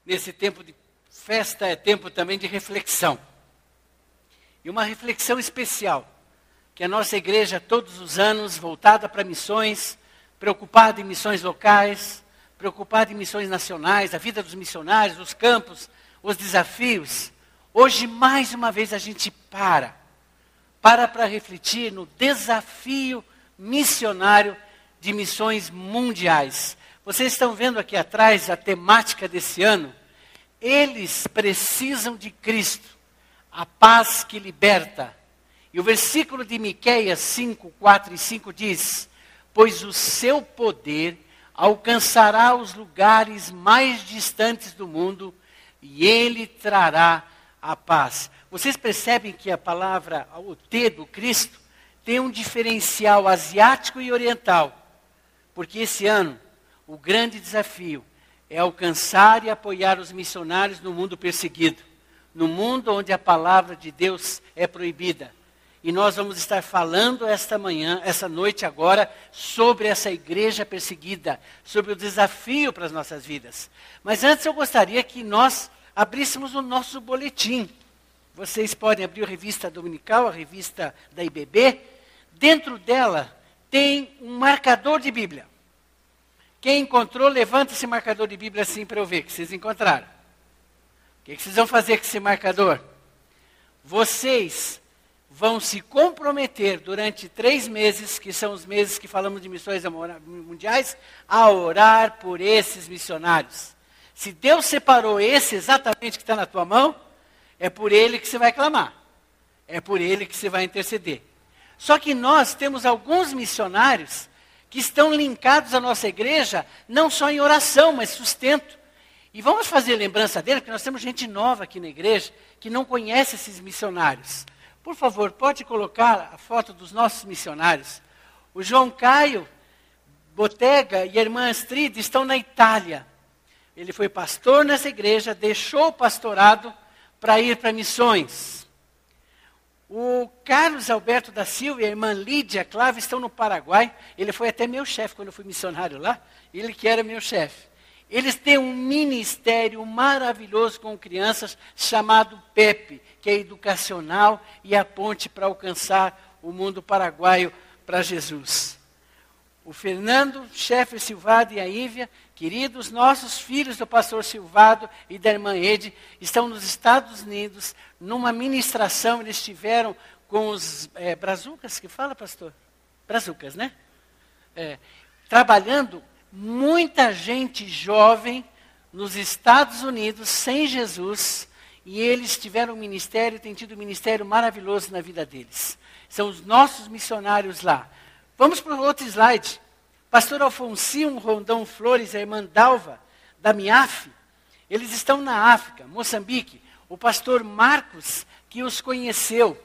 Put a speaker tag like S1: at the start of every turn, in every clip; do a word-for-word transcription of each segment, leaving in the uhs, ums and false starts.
S1: nesse tempo de festa é tempo também de reflexão. E uma reflexão especial, que a nossa igreja todos os anos, voltada para missões, preocupada em missões locais, preocupada em missões nacionais, a vida dos missionários, os campos, os desafios. Hoje, mais uma vez, a gente para. Para para refletir no desafio missionário de missões mundiais. Vocês estão vendo aqui atrás a temática desse ano? Eles precisam de Cristo, a paz que liberta. E o versículo de Miqueias cinco, quatro e cinco diz: pois o seu poder alcançará os lugares mais distantes do mundo e ele trará a paz. Vocês percebem que a palavra, o T do Cristo, tem um diferencial asiático e oriental. Porque esse ano, o grande desafio é alcançar e apoiar os missionários no mundo perseguido. No mundo onde a palavra de Deus é proibida. E nós vamos estar falando esta manhã, essa noite agora, sobre essa igreja perseguida, sobre o desafio para as nossas vidas. Mas antes eu gostaria que nós abríssemos o nosso boletim. Vocês podem abrir a revista dominical, a revista da I B B. Dentro dela tem um marcador de Bíblia. Quem encontrou, levanta esse marcador de Bíblia assim para eu ver que vocês encontraram. O que, que vocês vão fazer com esse marcador? Vocês vão se comprometer durante três meses, que são os meses que falamos de missões mundiais, a orar por esses missionários. Se Deus separou esse exatamente que está na tua mão, é por ele que você vai clamar. É por ele que você vai interceder. Só que nós temos alguns missionários que estão linkados à nossa igreja, não só em oração, mas sustento. E vamos fazer lembrança dele, porque nós temos gente nova aqui na igreja, que não conhece esses missionários. Por favor, pode colocar a foto dos nossos missionários. O João Caio Botega e a irmã Astrid estão na Itália. Ele foi pastor nessa igreja, deixou o pastorado para ir para missões. O Carlos Alberto da Silva e a irmã Lídia Clave estão no Paraguai. Ele foi até meu chefe quando eu fui missionário lá. Ele que era meu chefe. Eles têm um ministério maravilhoso com crianças chamado PEP, que é educacional e a ponte para alcançar o mundo paraguaio para Jesus. O Fernando, chefe Silvado e a Ívia, queridos, nossos filhos do pastor Silvado e da irmã Ede, estão nos Estados Unidos, numa ministração, eles estiveram com os é, brazucas, que fala, pastor? Brazucas, né? É, trabalhando, muita gente jovem nos Estados Unidos, sem Jesus, e eles tiveram um ministério, têm tido um ministério maravilhoso na vida deles. São os nossos missionários lá. Vamos para o outro slide. Pastor Alfonsinho Rondão Flores e a irmã Dalva, da Miaf, eles estão na África, Moçambique. O pastor Marcos, que os conheceu.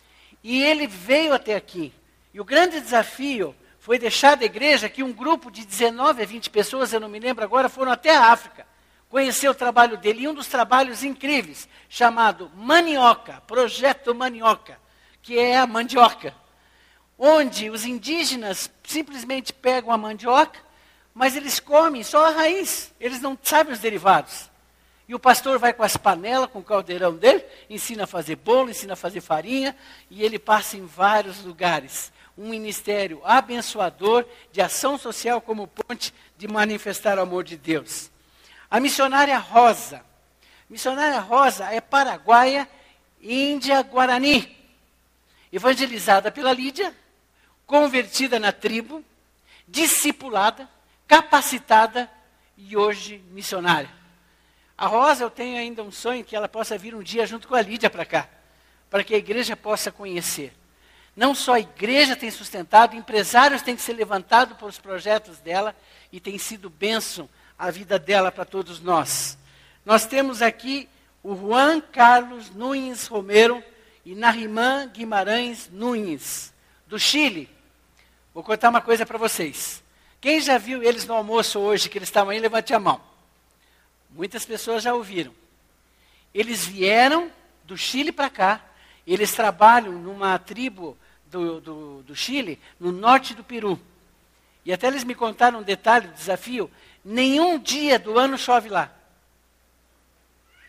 S1: E ele veio até aqui. E o grande desafio foi deixar da igreja que um grupo de dezenove a vinte pessoas, eu não me lembro agora, foram até a África. Conhecer o trabalho dele. E um dos trabalhos incríveis, chamado Manioca, Projeto Manioca, que é a mandioca. Onde os indígenas simplesmente pegam a mandioca, mas eles comem só a raiz, eles não sabem os derivados. E o pastor vai com as panelas, com o caldeirão dele, ensina a fazer bolo, ensina a fazer farinha, e ele passa em vários lugares. Um ministério abençoador de ação social como ponte de manifestar o amor de Deus. A missionária Rosa. Missionária Rosa é paraguaia, índia, guarani. Evangelizada pela Lídia, convertida na tribo, discipulada, capacitada e hoje missionária. A Rosa, eu tenho ainda um sonho que ela possa vir um dia junto com a Lídia para cá, para que a igreja possa conhecer. Não só a igreja tem sustentado, empresários têm que ser levantados por os projetos dela e tem sido bênção a vida dela para todos nós. Nós temos aqui o Juan Carlos Nunes Romero e Narimã Guimarães Nunes, do Chile. Vou contar uma coisa para vocês. Quem já viu eles no almoço hoje, que eles estavam aí, levante a mão. Muitas pessoas já ouviram. Eles vieram do Chile para cá, eles trabalham numa tribo do, do, do Chile, no norte do Peru. E até eles me contaram um detalhe, um desafio, nenhum dia do ano chove lá.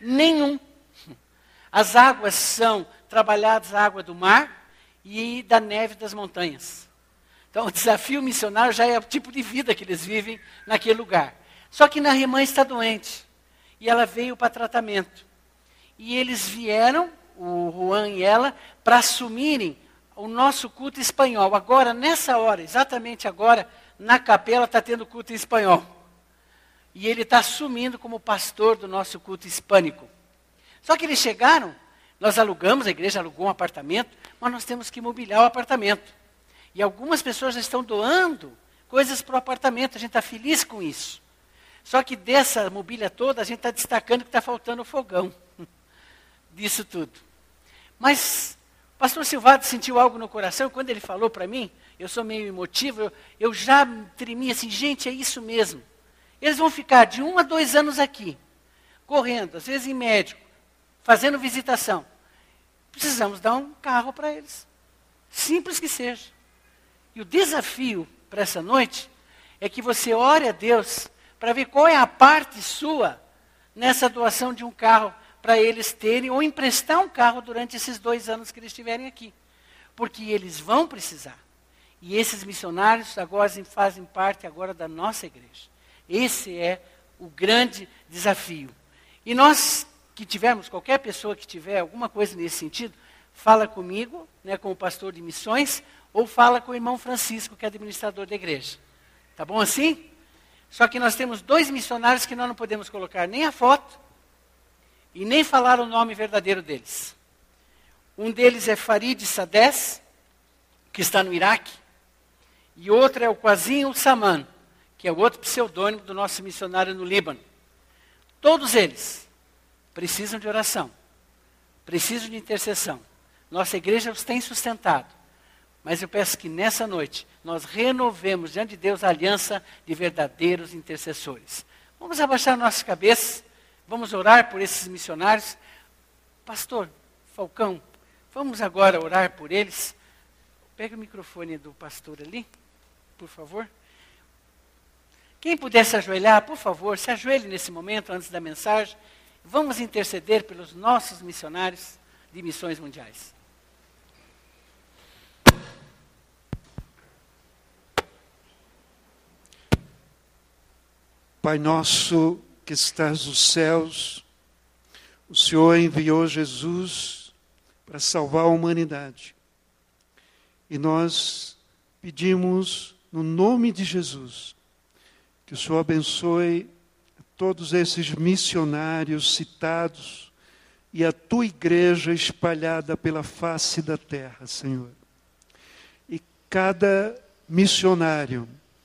S1: Nenhum. As águas são trabalhadas, a água do mar e da neve das montanhas. Então, o desafio missionário já é o tipo de vida que eles vivem naquele lugar. Só que a irmã está doente. E ela veio para tratamento. E eles vieram, o Juan e ela, para assumirem o nosso culto espanhol. Agora, nessa hora, exatamente agora, na capela está tendo culto em espanhol. E ele está assumindo como pastor do nosso culto hispânico. Só que eles chegaram, nós alugamos, a igreja alugou um apartamento, mas nós temos que mobiliar o apartamento. E algumas pessoas já estão doando coisas para o apartamento, a gente está feliz com isso. Só que dessa mobília toda, a gente está destacando que está faltando o fogão. Disso tudo. Mas o pastor Silvado sentiu algo no coração, quando ele falou para mim, eu sou meio emotivo, eu, eu já tremi assim, gente, é isso mesmo. Eles vão ficar de um a dois anos aqui, correndo, às vezes em médico, fazendo visitação. Precisamos dar um carro para eles. Simples que seja. E o desafio para essa noite é que você ore a Deus para ver qual é a parte sua nessa doação de um carro para eles terem, ou emprestar um carro durante esses dois anos que eles estiverem aqui. Porque eles vão precisar. E esses missionários agora fazem parte agora da nossa igreja. Esse é o grande desafio. E nós que tivermos, qualquer pessoa que tiver alguma coisa nesse sentido, fala comigo, né, com o pastor de missões, ou fala com o irmão Francisco, que é administrador da igreja. Tá bom assim? Só que nós temos dois missionários que nós não podemos colocar nem a foto e nem falar o nome verdadeiro deles. Um deles é Farid Sades, que está no Iraque, e outro é o Qasim Saman, que é o outro pseudônimo do nosso missionário no Líbano. Todos eles precisam de oração, precisam de intercessão. Nossa igreja os tem sustentado. Mas eu peço que nessa noite nós renovemos diante de Deus a aliança de verdadeiros intercessores. Vamos abaixar nossas cabeças, vamos orar por esses missionários. Pastor Falcão, vamos agora orar por eles. Pega o microfone do pastor ali, por favor. Quem puder se ajoelhar, por favor, se ajoelhe nesse momento antes da mensagem. Vamos interceder pelos nossos missionários de missões mundiais.
S2: Pai nosso que estás nos céus, o Senhor enviou Jesus para salvar a humanidade. E nós pedimos, no nome de Jesus, que o Senhor abençoe a todos esses missionários citados e a tua igreja espalhada pela face da terra, Senhor. E cada missionário,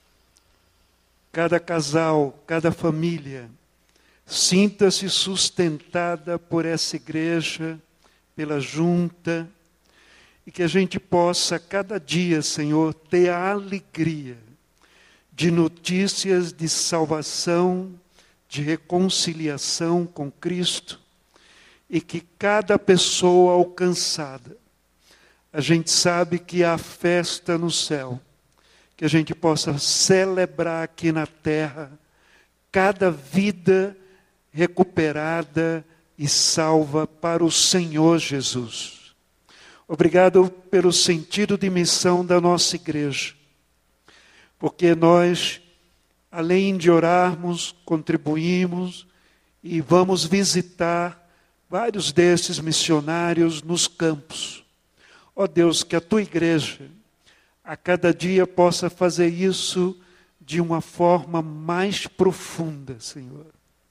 S2: cada casal, cada família, sinta-se sustentada por essa igreja, pela junta, e que a gente possa, cada dia, Senhor, ter a alegria de notícias de salvação, de reconciliação com Cristo, e que cada pessoa alcançada, a gente sabe que há festa no céu, que a gente possa celebrar aqui na terra cada vida recuperada e salva para o Senhor Jesus. Obrigado pelo sentido de missão da nossa igreja, porque nós, além de orarmos, contribuímos e vamos visitar vários desses missionários nos campos. Ó Deus, que a tua igreja a cada dia possa fazer isso de uma forma mais profunda, Senhor.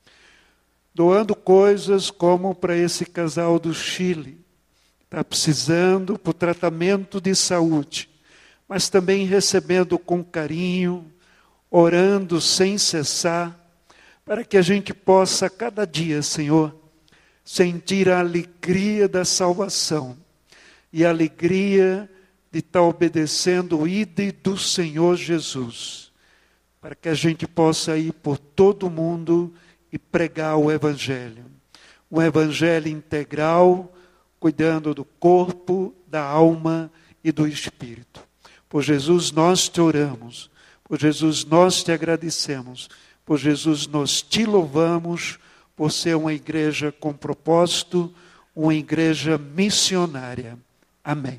S2: Doando coisas como para esse casal do Chile, que está precisando para o tratamento de saúde, mas também recebendo com carinho, orando sem cessar, para que a gente possa cada dia, Senhor, sentir a alegria da salvação e a alegria de estar obedecendo o ide do Senhor Jesus, para que a gente possa ir por todo o mundo e pregar o Evangelho. Um Evangelho integral, cuidando do corpo, da alma e do espírito. Por Jesus nós te oramos, por Jesus nós te agradecemos, por Jesus nós te louvamos, por ser uma igreja com propósito, uma igreja missionária. Amém.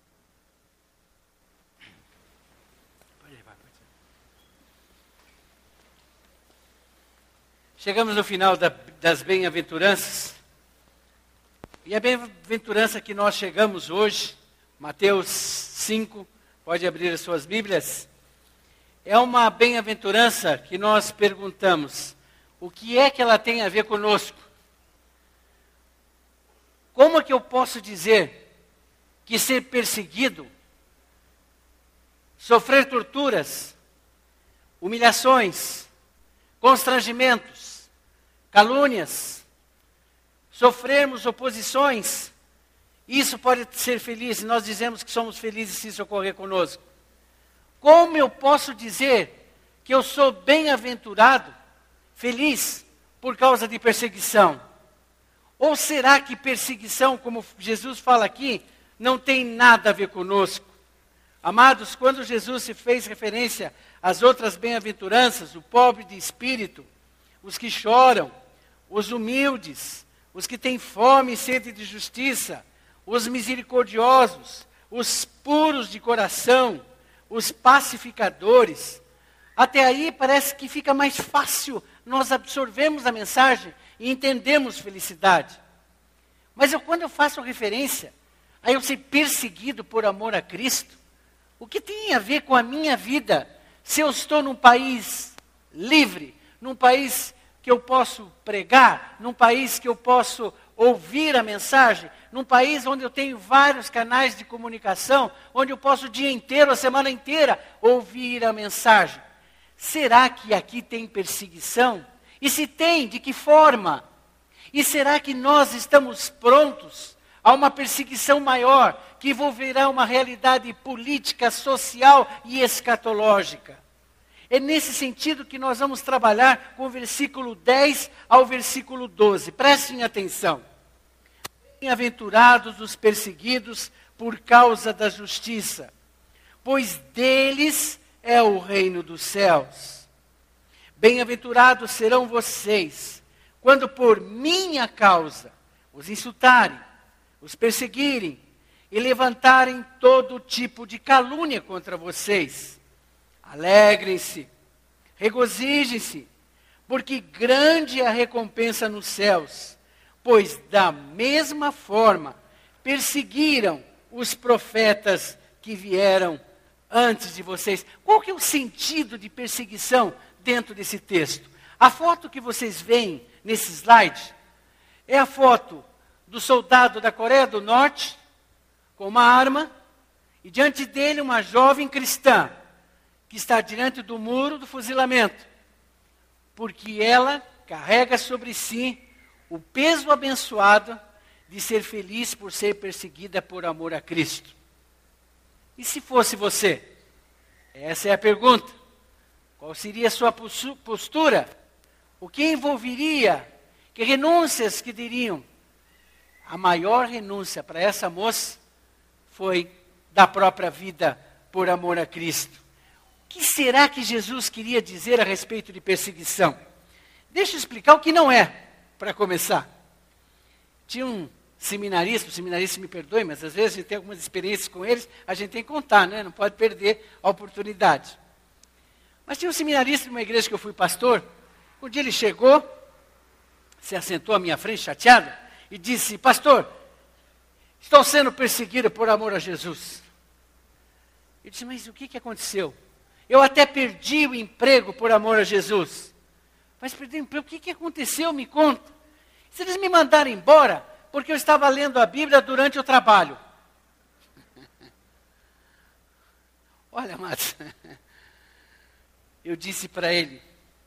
S1: Chegamos no final da, das bem-aventuranças. E a bem-aventurança que nós chegamos hoje, Mateus cinco, pode abrir as suas Bíblias, é uma bem-aventurança que nós perguntamos, o que é que ela tem a ver conosco? Como é que eu posso dizer que ser perseguido, sofrer torturas, humilhações, constrangimentos, calúnias, sofrermos oposições, isso pode ser feliz, e nós dizemos que somos felizes se isso ocorrer conosco. Como eu posso dizer que eu sou bem-aventurado, feliz, por causa de perseguição? Ou será que perseguição, como Jesus fala aqui, não tem nada a ver conosco? Amados, quando Jesus se fez referência às outras bem-aventuranças, o pobre de espírito, os que choram, os humildes, os que têm fome e sede de justiça, os misericordiosos, os puros de coração, os pacificadores, até aí parece que fica mais fácil nós absorvermos a mensagem e entendemos felicidade. Mas eu, quando eu faço referência a eu ser perseguido por amor a Cristo, o que tem a ver com a minha vida? Se eu estou num país livre, num país que eu posso pregar, num país que eu posso ouvir a mensagem, num país onde eu tenho vários canais de comunicação, onde eu posso o dia inteiro, a semana inteira, ouvir a mensagem. Será que aqui tem perseguição? E se tem, de que forma? E será que nós estamos prontos a uma perseguição maior, que envolverá uma realidade política, social e escatológica? É nesse sentido que nós vamos trabalhar com o versículo dez ao versículo doze. Prestem atenção. Bem-aventurados os perseguidos por causa da justiça, pois deles é o reino dos céus. Bem-aventurados serão vocês, quando por minha causa os insultarem, os perseguirem e levantarem todo tipo de calúnia contra vocês. Alegrem-se, regozijem-se, porque grande é a recompensa nos céus, pois da mesma forma perseguiram os profetas que vieram antes de vocês. Qual que é o sentido de perseguição dentro desse texto? A foto que vocês veem nesse slide é a foto do soldado da Coreia do Norte com uma arma e diante dele uma jovem cristã que está diante do muro do fuzilamento, porque ela carrega sobre si o peso abençoado de ser feliz por ser perseguida por amor a Cristo. E se fosse você? Essa é a pergunta. Qual seria a sua postura? O que envolveria? Que renúncias que diriam? A maior renúncia para essa moça foi da própria vida por amor a Cristo. O que será que Jesus queria dizer a respeito de perseguição? Deixa eu explicar o que não é, para começar. Tinha um seminarista, o seminarista me perdoe, mas às vezes a gente tem algumas experiências com eles, a gente tem que contar, né? Não pode perder a oportunidade. Mas tinha um seminarista numa igreja que eu fui pastor, um dia ele chegou, se assentou à minha frente, chateado, e disse: pastor, estou sendo perseguido por amor a Jesus. Eu disse: mas o que, que aconteceu? Eu até perdi o emprego por amor a Jesus. Mas perdi o emprego, o que, que aconteceu? Me conta. Se eles me mandaram embora, porque eu estava lendo a Bíblia durante o trabalho. Olha, amados, eu disse para ele: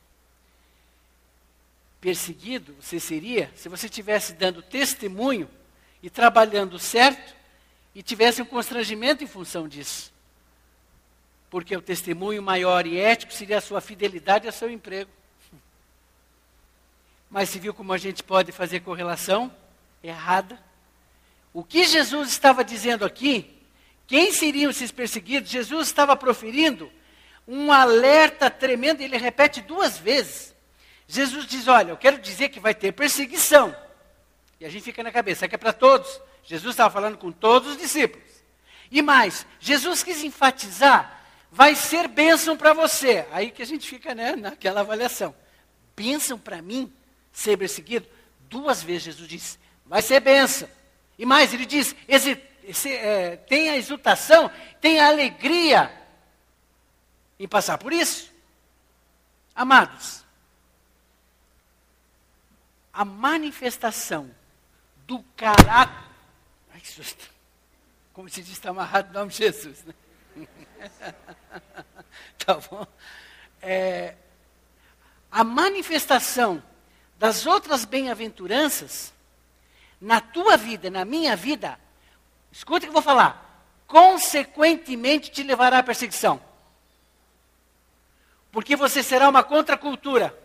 S1: perseguido você seria se você estivesse dando testemunho e trabalhando certo e tivesse um constrangimento em função disso. Porque o testemunho maior e ético seria a sua fidelidade ao seu emprego. Mas se viu como a gente pode fazer correlação errada? O que Jesus estava dizendo aqui, quem seriam esses perseguidos? Jesus estava proferindo um alerta tremendo, ele repete duas vezes. Jesus diz, olha, eu quero dizer que vai ter perseguição. E a gente fica na cabeça, é que é para todos. Jesus estava falando com todos os discípulos. E mais, Jesus quis enfatizar, vai ser bênção para você. Aí que a gente fica, né, naquela avaliação. Bênção para mim ser perseguido? Duas vezes Jesus disse, vai ser bênção. E mais, ele diz, esse, esse, é, tem a exultação, tem a alegria em passar por isso. Amados, a manifestação do caráter... Ai, que susto. Como se diz, está amarrado no nome de Jesus, né? Tá bom? É, a manifestação das outras bem-aventuranças, na tua vida, na minha vida, escuta o que eu vou falar, consequentemente te levará à perseguição. Porque você será uma contracultura.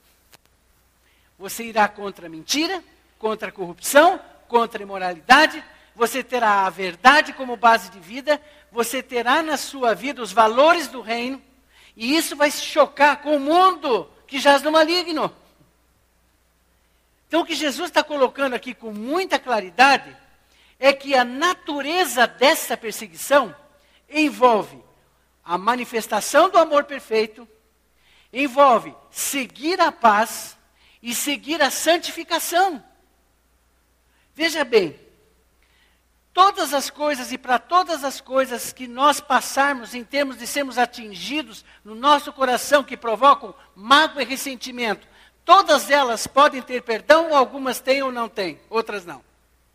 S1: Você irá contra a mentira, contra a corrupção, contra a imoralidade, você terá a verdade como base de vida, você terá na sua vida os valores do reino, e isso vai se chocar com o mundo que jaz no maligno. Então o que Jesus está colocando aqui com muita claridade, é que a natureza dessa perseguição envolve a manifestação do amor perfeito, envolve seguir a paz e seguir a santificação. Veja bem, todas as coisas e para todas as coisas que nós passarmos em termos de sermos atingidos no nosso coração, que provocam mágoa e ressentimento, todas elas podem ter perdão, ou algumas têm ou não têm, outras não.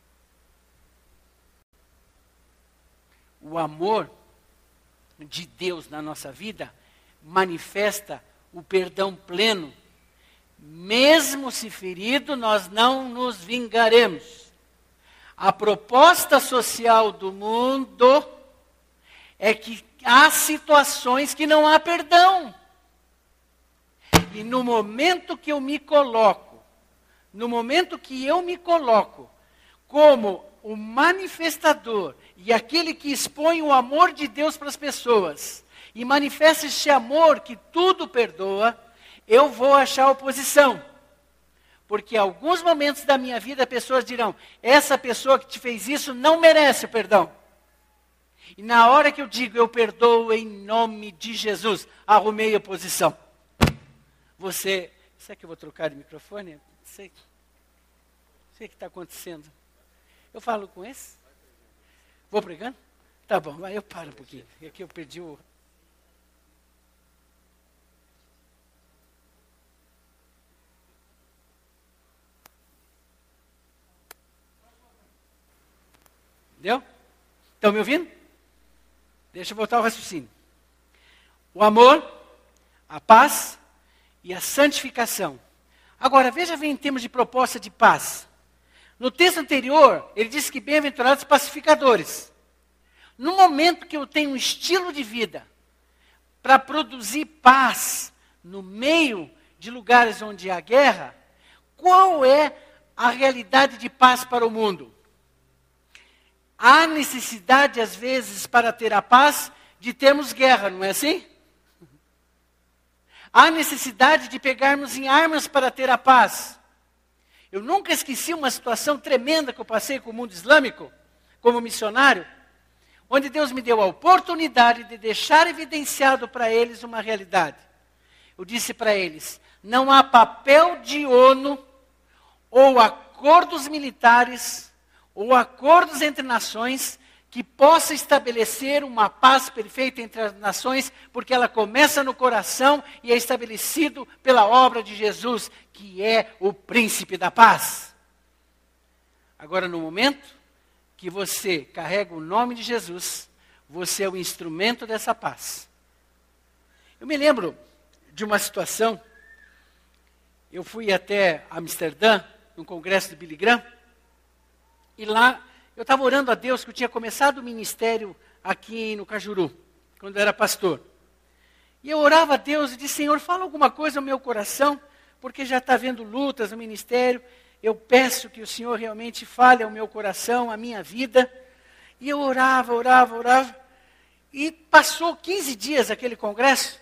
S1: O amor de Deus na nossa vida manifesta o perdão pleno. Mesmo se ferido, nós não nos vingaremos. A proposta social do mundo é que há situações que não há perdão. E no momento que eu me coloco, no momento que eu me coloco como o manifestador e aquele que expõe o amor de Deus para as pessoas, e manifesta esse amor que tudo perdoa, eu vou achar oposição. Porque em alguns momentos da minha vida, pessoas dirão, essa pessoa que te fez isso não merece o perdão. E na hora que eu digo, eu perdoo em nome de Jesus, arrumei oposição. Você, será que eu vou trocar de microfone? Não sei, não sei o que está acontecendo. Eu falo com esse? Vou pregando? Tá bom, vai, eu paro um pouquinho. Aqui eu perdi o... Entendeu? Estão me ouvindo? Deixa eu voltar ao raciocínio. O amor, a paz e a santificação. Agora, veja bem em termos de proposta de paz. No texto anterior, ele disse que bem-aventurados pacificadores. No momento que eu tenho um estilo de vida para produzir paz no meio de lugares onde há guerra, qual é a realidade de paz para o mundo? Há necessidade, às vezes, para ter a paz, de termos guerra, não é assim? Há necessidade de pegarmos em armas para ter a paz. Eu nunca esqueci uma situação tremenda que eu passei com o mundo islâmico, como missionário, onde Deus me deu a oportunidade de deixar evidenciado para eles uma realidade. Eu disse para eles, não há papel de ONU, ou acordos militares, ou acordos entre nações que possa estabelecer uma paz perfeita entre as nações, porque ela começa no coração e é estabelecido pela obra de Jesus, que é o príncipe da paz. Agora, no momento que você carrega o nome de Jesus, você é o instrumento dessa paz. Eu me lembro de uma situação, eu fui até Amsterdã, num congresso de Billy Graham, e lá, eu estava orando a Deus, que eu tinha começado o ministério aqui no Cajuru, quando eu era pastor. E eu orava a Deus e disse, Senhor, fala alguma coisa no meu coração, porque já está havendo lutas no ministério, eu peço que o Senhor realmente fale ao meu coração, à minha vida. E eu orava, orava, orava, e passou quinze dias aquele congresso,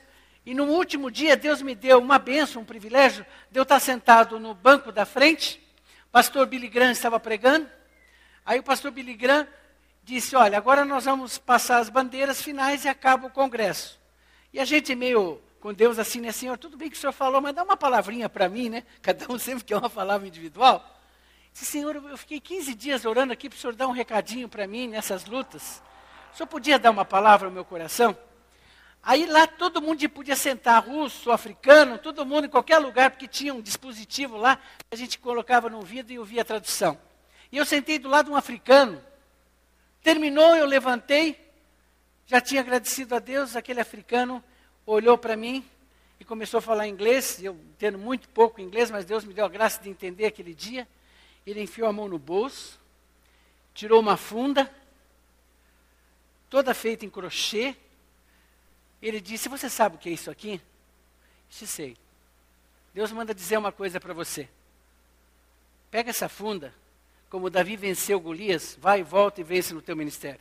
S1: E no último dia, Deus me deu uma bênção, um privilégio, de eu estar sentado no banco da frente. O pastor Billy Graham estava pregando. Aí o pastor Billy Graham disse, olha, agora nós vamos passar as bandeiras finais e acaba o congresso. E a gente meio com Deus assim, né, Senhor, tudo bem que o Senhor falou, mas dá uma palavrinha para mim, né? Cada um sempre quer uma palavra individual. Disse, Senhor, eu fiquei quinze dias orando aqui para o Senhor dar um recadinho para mim nessas lutas. O Senhor podia dar uma palavra ao meu coração? Aí lá todo mundo podia sentar, russo, africano, todo mundo em qualquer lugar, porque tinha um dispositivo lá, que a gente colocava no ouvido e ouvia a tradução. E eu sentei do lado de um africano, terminou, eu levantei, já tinha agradecido a Deus, aquele africano olhou para mim e começou a falar inglês, eu entendo muito pouco inglês, mas Deus me deu a graça de entender aquele dia. Ele enfiou a mão no bolso, tirou uma funda, toda feita em crochê. Ele disse, você sabe o que é isso aqui? Eu disse, sei. Deus manda dizer uma coisa para você. Pega essa funda, como Davi venceu Golias, vai e volta e vence no teu ministério.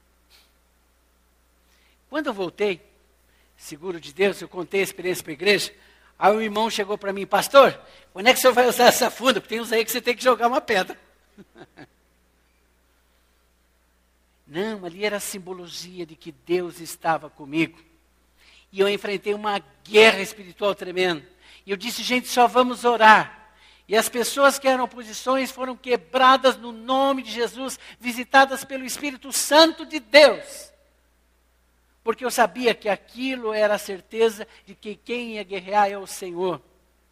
S1: Quando eu voltei, seguro de Deus, eu contei a experiência para a igreja, aí o irmão chegou para mim, pastor, quando é que o senhor vai usar essa funda? Porque tem uns aí que você tem que jogar uma pedra. Não, ali era a simbologia de que Deus estava comigo. E eu enfrentei uma guerra espiritual tremenda. E eu disse, gente, só vamos orar. E as pessoas que eram oposições foram quebradas no nome de Jesus, visitadas pelo Espírito Santo de Deus. Porque eu sabia que aquilo era a certeza de que quem ia guerrear é o Senhor.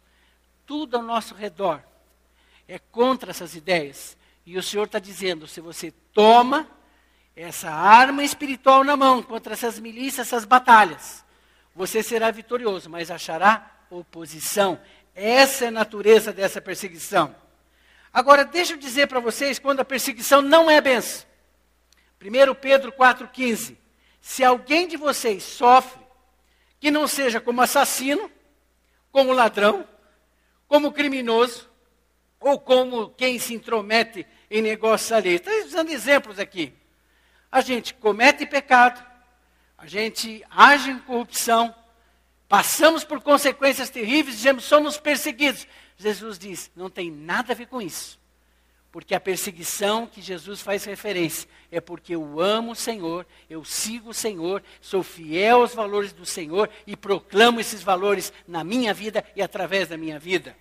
S1: Tudo ao nosso redor é contra essas ideias. E o Senhor está dizendo, se você toma essa arma espiritual na mão contra essas milícias, essas batalhas, você será vitorioso, mas achará oposição. Essa é a natureza dessa perseguição. Agora, deixa eu dizer para vocês quando a perseguição não é bênção. primeiro Pedro quatro, quinze. Se alguém de vocês sofre, que não seja como assassino, como ladrão, como criminoso, ou como quem se intromete em negócios alheios. Estou usando exemplos aqui. A gente comete pecado, a gente age em corrupção, passamos por consequências terríveis, dizemos, somos perseguidos. Jesus diz, não tem nada a ver com isso. Porque a perseguição que Jesus faz referência é porque eu amo o Senhor, eu sigo o Senhor, sou fiel aos valores do Senhor e proclamo esses valores na minha vida e através da minha vida.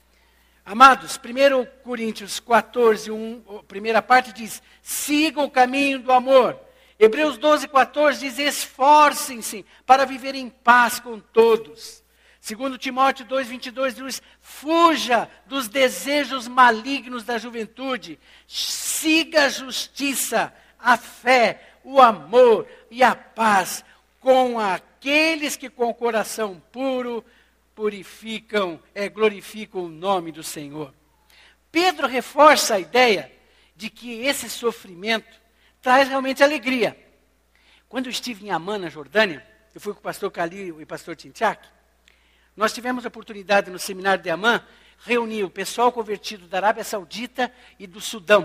S1: Amados, primeiro Coríntios quatorze, um, a primeira parte diz, sigam o caminho do amor. Hebreus doze, quatorze diz, esforcem-se para viver em paz com todos. Segundo Timóteo dois, vinte e dois diz, fuja dos desejos malignos da juventude, siga a justiça, a fé, o amor e a paz com aqueles que com o coração puro purificam, é, glorificam o nome do Senhor. Pedro reforça a ideia de que esse sofrimento traz realmente alegria. Quando eu estive em Amã, na Jordânia, eu fui com o pastor Calil e o pastor Tintiak, nós tivemos a oportunidade no seminário de Amã, reunir o pessoal convertido da Arábia Saudita e do Sudão.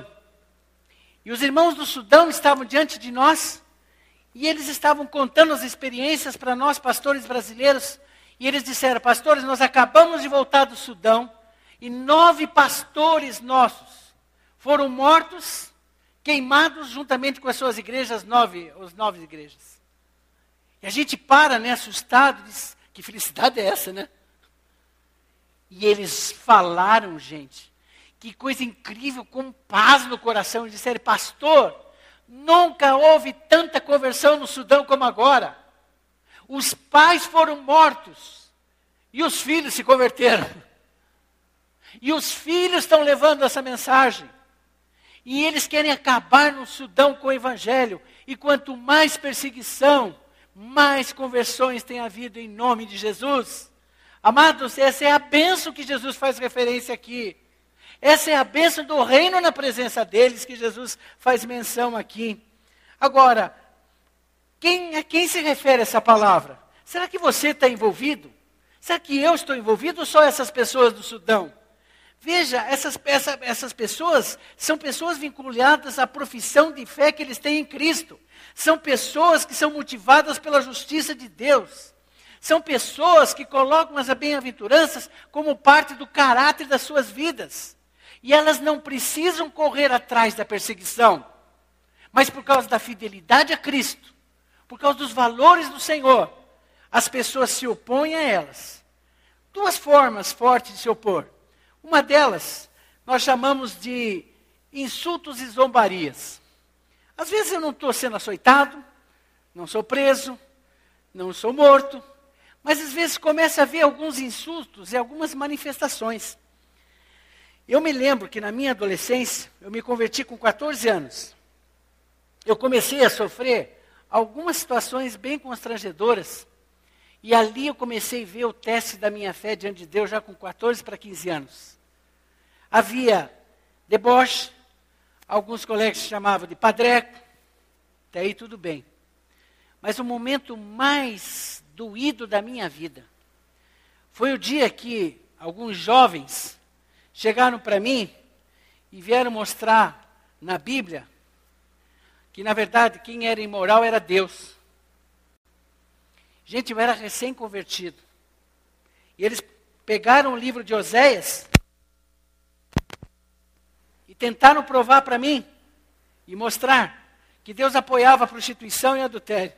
S1: E os irmãos do Sudão estavam diante de nós, e eles estavam contando as experiências para nós, pastores brasileiros, e eles disseram, pastores, nós acabamos de voltar do Sudão, e nove pastores nossos foram mortos, queimados juntamente com as suas igrejas, nove, as nove igrejas. E a gente para, né, assustado, diz, que felicidade é essa, né? E eles falaram, gente, que coisa incrível, com paz no coração. Eles disseram, pastor, nunca houve tanta conversão no Sudão como agora. Os pais foram mortos e os filhos se converteram. E os filhos estão levando essa mensagem. E eles querem acabar no Sudão com o evangelho. E quanto mais perseguição, mais conversões tem havido em nome de Jesus. Amados, essa é a bênção que Jesus faz referência aqui. Essa é a bênção do reino na presença deles, que Jesus faz menção aqui. Agora, quem, a quem se refere essa palavra? Será que você está envolvido? Será que eu estou envolvido ou só essas pessoas do Sudão? Veja, essas, essa, essas pessoas são pessoas vinculadas à profissão de fé que eles têm em Cristo. São pessoas que são motivadas pela justiça de Deus. São pessoas que colocam as bem-aventuranças como parte do caráter das suas vidas. E elas não precisam correr atrás da perseguição. Mas por causa da fidelidade a Cristo, por causa dos valores do Senhor, as pessoas se opõem a elas. Duas formas fortes de se opor. Uma delas, nós chamamos de insultos e zombarias. Às vezes eu não estou sendo açoitado, não sou preso, não sou morto, mas às vezes começa a haver alguns insultos e algumas manifestações. Eu me lembro que na minha adolescência, eu me converti com quatorze anos. Eu comecei a sofrer algumas situações bem constrangedoras. E ali eu comecei a ver o teste da minha fé diante de Deus já com quatorze para quinze anos. Havia deboche, alguns colegas chamavam de padreco, até aí tudo bem. Mas o momento mais doído da minha vida foi o dia que alguns jovens chegaram para mim e vieram mostrar na Bíblia que, na verdade, quem era imoral era Deus. Gente, eu era recém-convertido. E eles pegaram o livro de Oséias e tentaram provar para mim e mostrar que Deus apoiava a prostituição e adultério.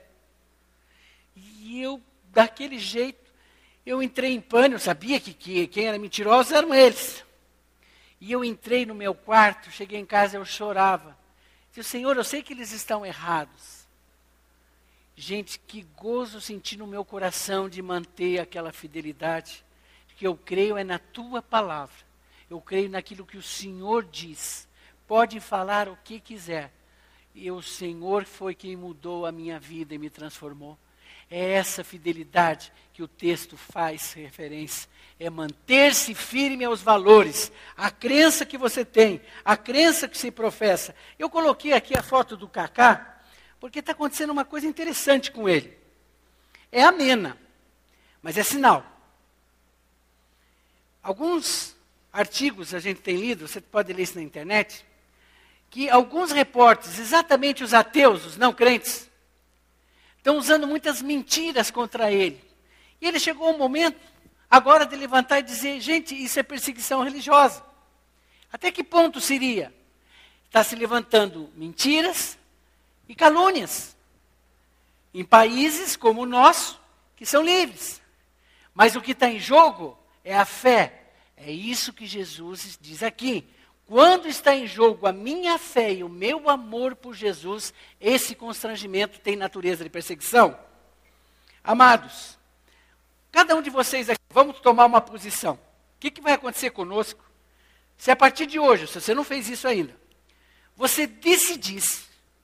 S1: E eu, daquele jeito, eu entrei em pânico. Eu sabia que, que quem era mentiroso eram eles. E eu entrei no meu quarto, cheguei em casa, eu chorava. Disse, Senhor, eu sei que eles estão errados. Gente, que gozo senti no meu coração de manter aquela fidelidade. Que eu creio é na tua palavra. Eu creio naquilo que o Senhor diz. Pode falar o que quiser. E o Senhor foi quem mudou a minha vida e me transformou. É essa fidelidade que o texto faz referência. É manter-se firme aos valores. A crença que você tem. A crença que se professa. Eu coloquei aqui a foto do Cacá. Porque está acontecendo uma coisa interessante com ele. É amena, mas é sinal. Alguns artigos a gente tem lido, você pode ler isso na internet, que alguns repórteres, exatamente os ateus, os não crentes, estão usando muitas mentiras contra ele. E ele chegou um momento, agora, de levantar e dizer, gente, isso é perseguição religiosa. Até que ponto seria? Está se levantando mentiras e calúnias, em países como o nosso, que são livres. Mas o que está em jogo é a fé. É isso que Jesus diz aqui. Quando está em jogo a minha fé e o meu amor por Jesus, esse constrangimento tem natureza de perseguição. Amados, cada um de vocês aqui, vamos tomar uma posição. O que, que vai acontecer conosco? Se a partir de hoje, se você não fez isso ainda, você decidisse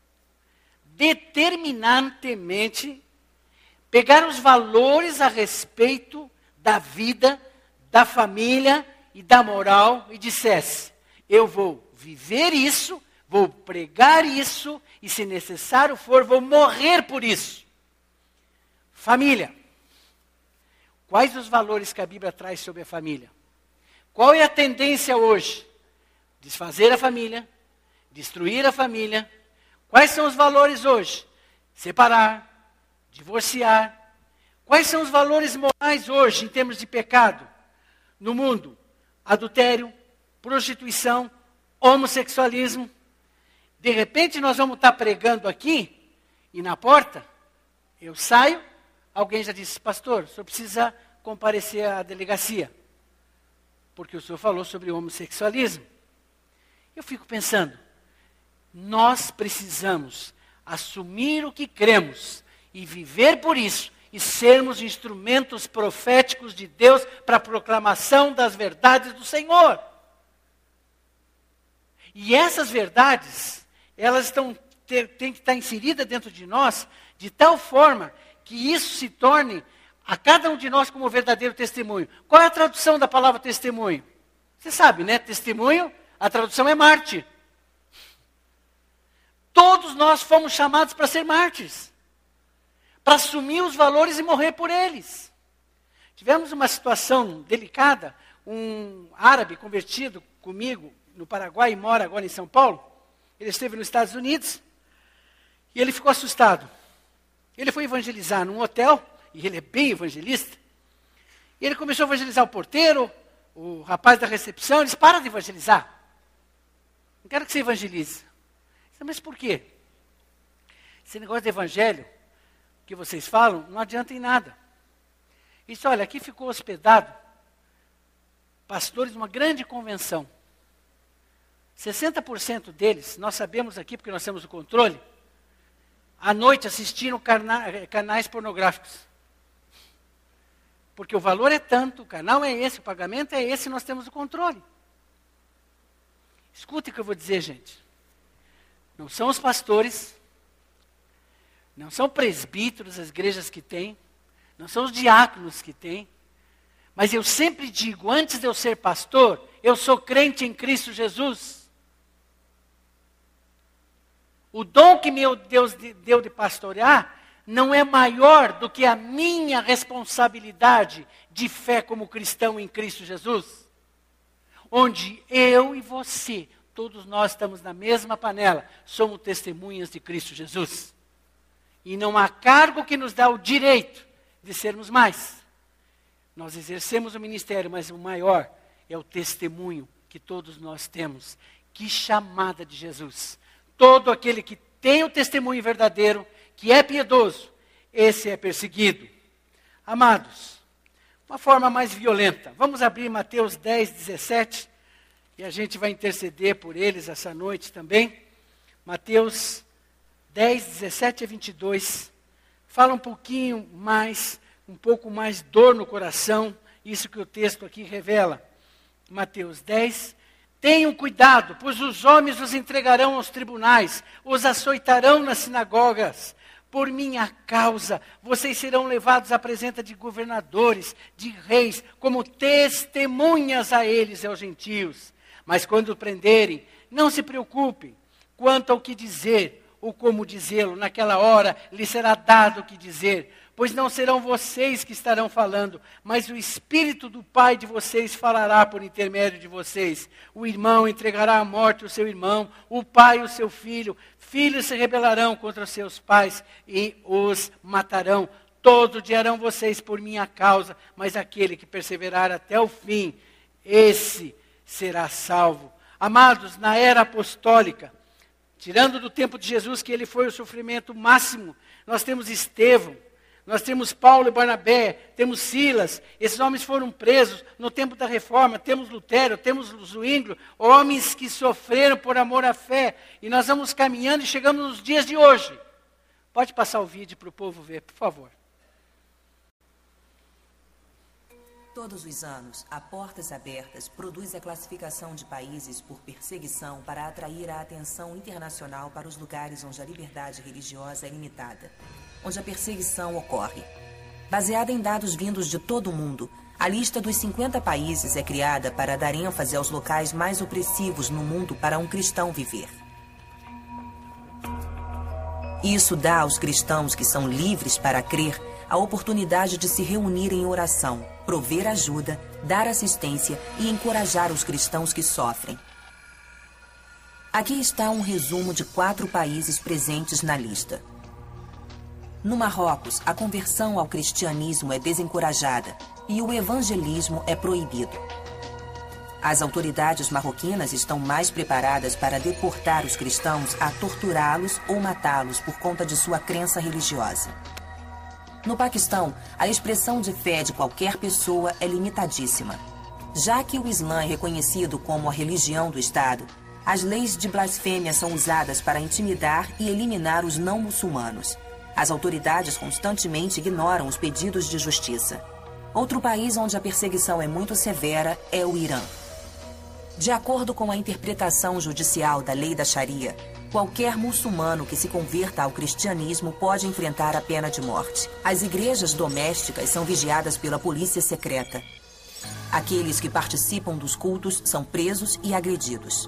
S1: determinantemente pegar os valores a respeito da vida, da família e da moral e dissesse, eu vou viver isso, vou pregar isso e, se necessário for, vou morrer por isso. Família. Quais os valores que a Bíblia traz sobre a família? Qual é a tendência hoje? Desfazer a família, destruir a família. Quais são os valores hoje? Separar, divorciar. Quais são os valores morais hoje, em termos de pecado? No mundo, adultério, prostituição, homossexualismo. De repente nós vamos estar pregando aqui, e na porta, eu saio, alguém já disse, pastor, o senhor precisa comparecer à delegacia, porque o senhor falou sobre homossexualismo. Eu fico pensando, nós precisamos assumir o que cremos e viver por isso e sermos instrumentos proféticos de Deus para a proclamação das verdades do Senhor. E essas verdades, elas estão, têm que estar inseridas dentro de nós de tal forma que isso se torne a cada um de nós como verdadeiro testemunho. Qual é a tradução da palavra testemunho? Você sabe, né? Testemunho, a tradução é mártir. Todos nós fomos chamados para ser mártires, para assumir os valores e morrer por eles. Tivemos uma situação delicada, um árabe convertido comigo no Paraguai e mora agora em São Paulo. Ele esteve nos Estados Unidos e ele ficou assustado. Ele foi evangelizar num hotel e ele é bem evangelista. E ele começou a evangelizar o porteiro, o rapaz da recepção. Ele disse, para de evangelizar. Não quero que você evangelize. Disse, mas por quê? Esse negócio de evangelho que vocês falam não adianta em nada. Isso, olha, aqui ficou hospedado pastores de uma grande convenção. sessenta por cento deles, nós sabemos aqui, porque nós temos o controle, à noite assistiram cana- canais pornográficos. Porque o valor é tanto, o canal é esse, o pagamento é esse, nós temos o controle. Escuta o que eu vou dizer, gente. Não são os pastores, não são presbíteros as igrejas que têm, não são os diáconos que têm, mas eu sempre digo, antes de eu ser pastor, eu sou crente em Cristo Jesus. O dom que meu Deus deu de pastorear não é maior do que a minha responsabilidade de fé como cristão em Cristo Jesus. Onde eu e você, todos nós estamos na mesma panela, somos testemunhas de Cristo Jesus. E não há cargo que nos dá o direito de sermos mais. Nós exercemos o ministério, mas o maior é o testemunho que todos nós temos. Que chamada de Jesus. Todo aquele que tem o testemunho verdadeiro, que é piedoso, esse é perseguido. Amados, uma forma mais violenta. Vamos abrir Mateus dez, dezessete, e a gente vai interceder por eles essa noite também. Mateus dez, dezessete a vinte e dois. Fala um pouquinho mais, um pouco mais dor no coração, isso que o texto aqui revela. Mateus dez, tenham cuidado, pois os homens os entregarão aos tribunais, os açoitarão nas sinagogas. Por minha causa, vocês serão levados à presença de governadores, de reis, como testemunhas a eles e aos gentios. Mas quando o prenderem, não se preocupem quanto ao que dizer, ou como dizê-lo. Naquela hora lhe será dado o que dizer, pois não serão vocês que estarão falando, mas o Espírito do Pai de vocês falará por intermédio de vocês. O irmão entregará à morte o seu irmão, o pai o seu filho. Filhos se rebelarão contra seus pais e os matarão. Todos odiarão vocês por minha causa, mas aquele que perseverar até o fim, esse será salvo. Amados, na era apostólica, tirando do tempo de Jesus, que ele foi o sofrimento máximo, nós temos Estevão, nós temos Paulo e Barnabé, temos Silas, esses homens foram presos no tempo da reforma, temos Lutero, temos Zwinglio, homens que sofreram por amor à fé, e nós vamos caminhando e chegamos nos dias de hoje. Pode passar o vídeo para o povo ver, por favor.
S3: Todos os anos, a Portas Abertas produz a classificação de países por perseguição para atrair a atenção internacional para os lugares onde a liberdade religiosa é limitada, onde a perseguição ocorre. Baseada em dados vindos de todo o mundo, a lista dos cinquenta países é criada para dar ênfase aos locais mais opressivos no mundo para um cristão viver. Isso dá aos cristãos que são livres para crer a oportunidade de se reunir em oração, prover ajuda, dar assistência e encorajar os cristãos que sofrem. Aqui está um resumo de quatro países presentes na lista. No Marrocos, a conversão ao cristianismo é desencorajada e o evangelismo é proibido. As autoridades marroquinas estão mais preparadas para deportar os cristãos a torturá-los ou matá-los por conta de sua crença religiosa. No Paquistão, a expressão de fé de qualquer pessoa é limitadíssima. Já que o Islã é reconhecido como a religião do Estado, as leis de blasfêmia são usadas para intimidar e eliminar os não muçulmanos. As autoridades constantemente ignoram os pedidos de justiça. Outro país onde a perseguição é muito severa é o Irã. De acordo com a interpretação judicial da lei da Sharia, qualquer muçulmano que se converta ao cristianismo pode enfrentar a pena de morte. As igrejas domésticas são vigiadas pela polícia secreta. Aqueles que participam dos cultos são presos e agredidos.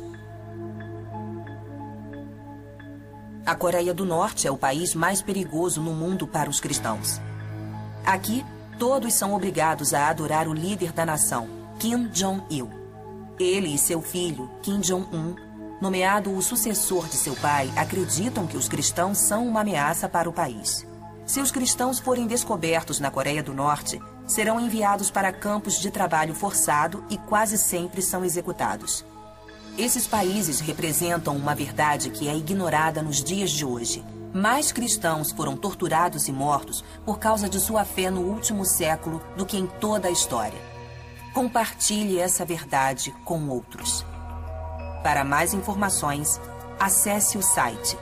S3: A Coreia do Norte é o país mais perigoso no mundo para os cristãos. Aqui, todos são obrigados a adorar o líder da nação, Kim Jong-il. Ele e seu filho, Kim Jong-un, nomeado o sucessor de seu pai, acreditam que os cristãos são uma ameaça para o país. Se os cristãos forem descobertos na Coreia do Norte, serão enviados para campos de trabalho forçado e quase sempre são executados. Esses países representam uma verdade que é ignorada nos dias de hoje. Mais cristãos foram torturados e mortos por causa de sua fé no último século do que em toda a história. Compartilhe essa verdade com outros. Para mais informações, acesse o site.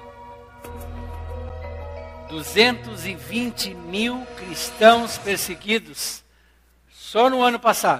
S1: duzentos e vinte mil cristãos perseguidos só no ano passado.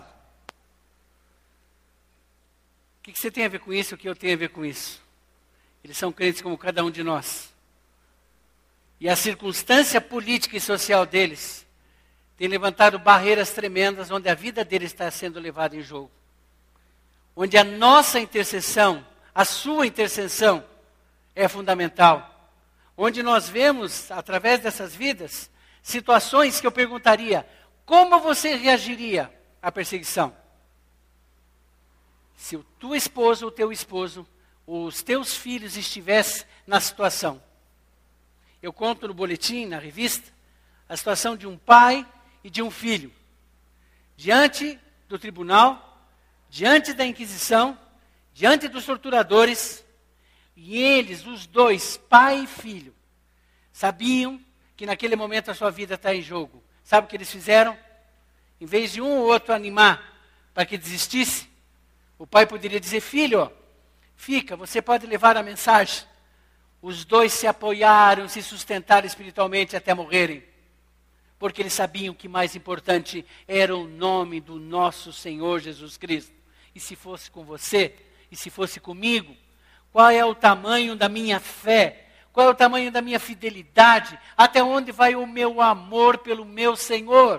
S1: O que você tem a ver com isso? O que eu tenho a ver com isso? Eles são crentes como cada um de nós. E a circunstância política e social deles tem levantado barreiras tremendas onde a vida deles está sendo levada em jogo. Onde a nossa intercessão, a sua intercessão é fundamental. Onde nós vemos, através dessas vidas, situações que eu perguntaria, como você reagiria à perseguição? Se o tua esposa ou teu esposo, ou os teus filhos estivessem na situação. Eu conto no boletim, na revista, a situação de um pai e de um filho. Diante do tribunal, diante da Inquisição, diante dos torturadores, e eles, os dois, pai e filho, sabiam que naquele momento a sua vida está em jogo. Sabe o que eles fizeram? Em vez de um ou outro animar para que desistisse, o pai poderia dizer, filho, ó, fica, você pode levar a mensagem. Os dois se apoiaram, se sustentaram espiritualmente até morrerem. Porque eles sabiam que mais importante era o nome do nosso Senhor Jesus Cristo. E se fosse com você, e se fosse comigo, qual é o tamanho da minha fé? Qual é o tamanho da minha fidelidade? Até onde vai o meu amor pelo meu Senhor?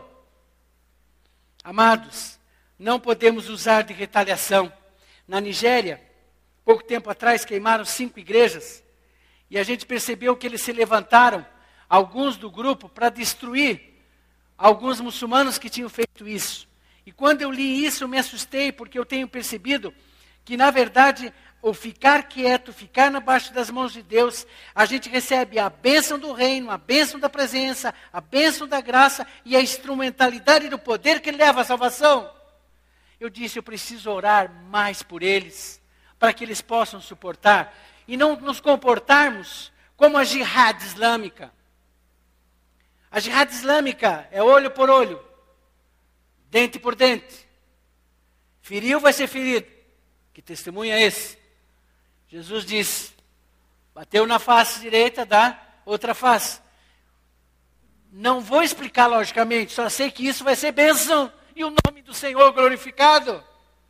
S1: Amados, não podemos usar de retaliação. Na Nigéria, pouco tempo atrás, queimaram cinco igrejas. E a gente percebeu que eles se levantaram, alguns do grupo, para destruir alguns muçulmanos que tinham feito isso. E quando eu li isso, eu me assustei, porque eu tenho percebido que, na verdade, o ficar quieto, ficar nabaixo das mãos de Deus, a gente recebe a bênção do reino, a bênção da presença, a bênção da graça e a instrumentalidade do poder que leva à salvação. Eu disse, eu preciso orar mais por eles, para que eles possam suportar, e não nos comportarmos como a jihad islâmica. A jihad islâmica é olho por olho, dente por dente. Feriu, vai ser ferido. Que testemunho é esse? Jesus disse, bateu na face direita, dá outra face. Não vou explicar logicamente, só sei que isso vai ser bênção e o nome do Senhor glorificado.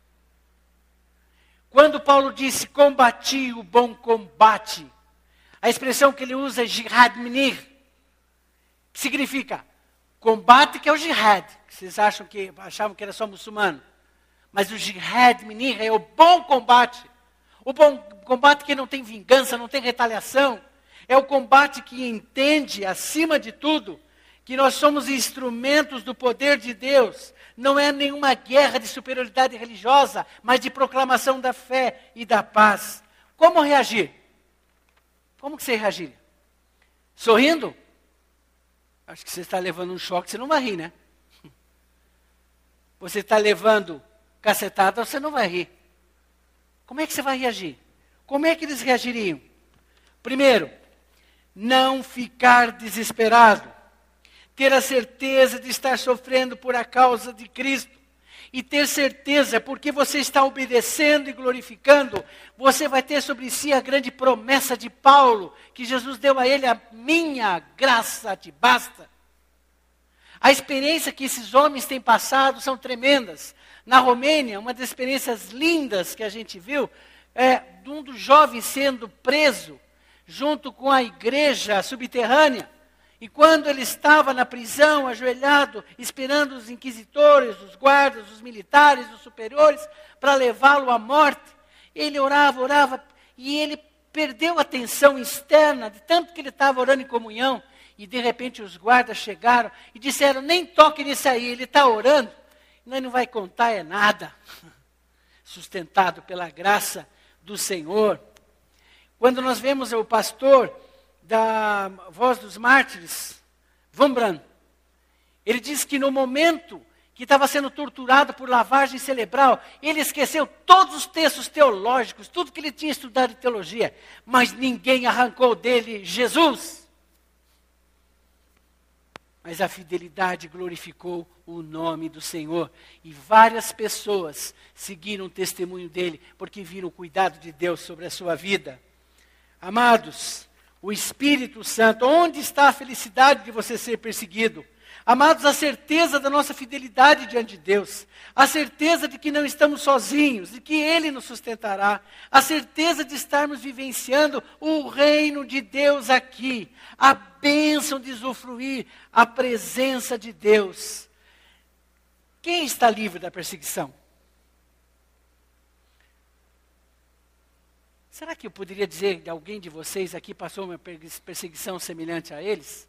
S1: Quando Paulo disse, combati o bom combate, a expressão que ele usa é jihad minir, que significa combate, que é o jihad, que vocês acham que, achavam que era só muçulmano. Mas o jihad minir é o bom combate. O bom combate que não tem vingança, não tem retaliação. É o combate que entende, acima de tudo, que nós somos instrumentos do poder de Deus. Não é nenhuma guerra de superioridade religiosa, mas de proclamação da fé e da paz. Como reagir? Como que você reagiria? Sorrindo? Acho que você está levando um choque, você não vai rir, né? Você está levando cacetada, você não vai rir. Como é que você vai reagir? Como é que eles reagiriam? Primeiro, não ficar desesperado. Ter a certeza de estar sofrendo por a causa de Cristo. E ter certeza, porque você está obedecendo e glorificando, você vai ter sobre si a grande promessa de Paulo, que Jesus deu a ele, a minha graça te basta. A experiência que esses homens têm passado são tremendas. Na Romênia, uma das experiências lindas que a gente viu, é de um dos jovens sendo preso, junto com a igreja subterrânea. E quando ele estava na prisão, ajoelhado, esperando os inquisitores, os guardas, os militares, os superiores, para levá-lo à morte, ele orava, orava, e ele perdeu a atenção externa, de tanto que ele estava orando em comunhão, e de repente os guardas chegaram e disseram, nem toque nisso aí, ele está orando, nós não vai contar é nada, sustentado pela graça do Senhor. Quando nós vemos o pastor da Voz dos Mártires, Wurmbrand, ele diz que no momento que estava sendo torturado por lavagem cerebral, ele esqueceu todos os textos teológicos, tudo que ele tinha estudado de teologia, mas ninguém arrancou dele Jesus. Mas a fidelidade glorificou o nome do Senhor, e várias pessoas seguiram o testemunho dele, porque viram o cuidado de Deus sobre a sua vida. Amados, o Espírito Santo, onde está a felicidade de você ser perseguido? Amados, a certeza da nossa fidelidade diante de Deus, a certeza de que não estamos sozinhos, de que Ele nos sustentará, a certeza de estarmos vivenciando o reino de Deus aqui, a bênção de usufruir a presença de Deus. Quem está livre da perseguição? Será que eu poderia dizer que alguém de vocês aqui passou uma perseguição semelhante a eles?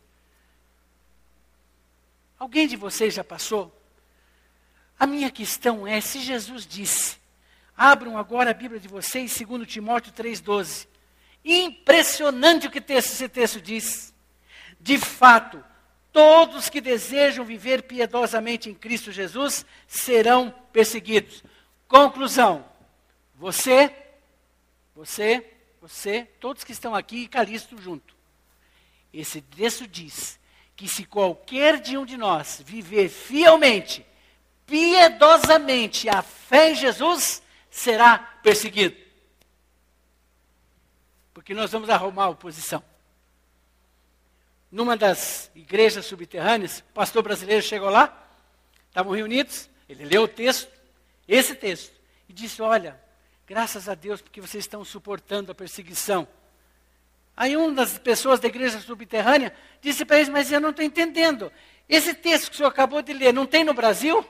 S1: Alguém de vocês já passou? A minha questão é, se Jesus disse, abram agora a Bíblia de vocês, segundo Timóteo três, doze. Impressionante o que esse texto diz. De fato, todos que desejam viver piedosamente em Cristo Jesus serão perseguidos. Conclusão, você, você, você, todos que estão aqui e Calixto junto. Esse texto diz que se qualquer de um de nós viver fielmente, piedosamente a fé em Jesus, será perseguido. Porque nós vamos arrumar oposição. Numa das igrejas subterrâneas, o pastor brasileiro chegou lá, estavam reunidos, ele leu o texto, esse texto, e disse, olha, graças a Deus porque vocês estão suportando a perseguição. Aí uma das pessoas da igreja subterrânea disse para eles, mas eu não estou entendendo. Esse texto que o senhor acabou de ler, não tem no Brasil?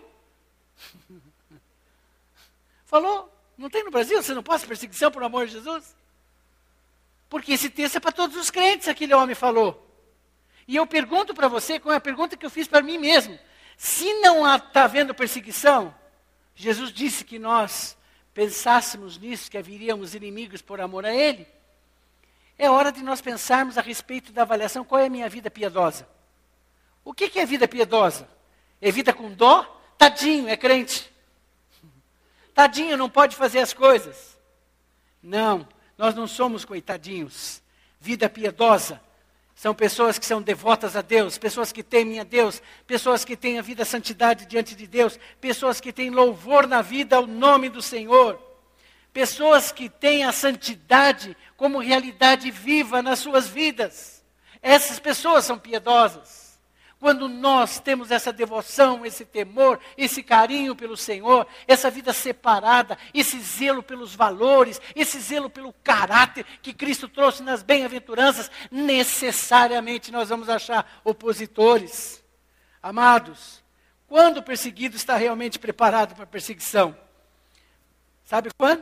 S1: Falou, não tem no Brasil? Você não passa perseguição por amor de Jesus? Porque esse texto é para todos os crentes, aquele homem falou. E eu pergunto para você, com a pergunta que eu fiz para mim mesmo. Se não está havendo perseguição, Jesus disse que nós pensássemos nisso, que haveríamos inimigos por amor a Ele. É hora de nós pensarmos a respeito da avaliação, qual é a minha vida piedosa? O que, que é vida piedosa? É vida com dó? Tadinho, é crente. Tadinho, não pode fazer as coisas. Não, nós não somos coitadinhos. Vida piedosa são pessoas que são devotas a Deus, pessoas que temem a Deus, pessoas que têm a vida santidade diante de Deus, pessoas que têm louvor na vida ao nome do Senhor. Pessoas que têm a santidade como realidade viva nas suas vidas. Essas pessoas são piedosas. Quando nós temos essa devoção, esse temor, esse carinho pelo Senhor, essa vida separada, esse zelo pelos valores, esse zelo pelo caráter que Cristo trouxe nas bem-aventuranças, necessariamente nós vamos achar opositores. Amados, quando o perseguido está realmente preparado para a perseguição? Sabe quando?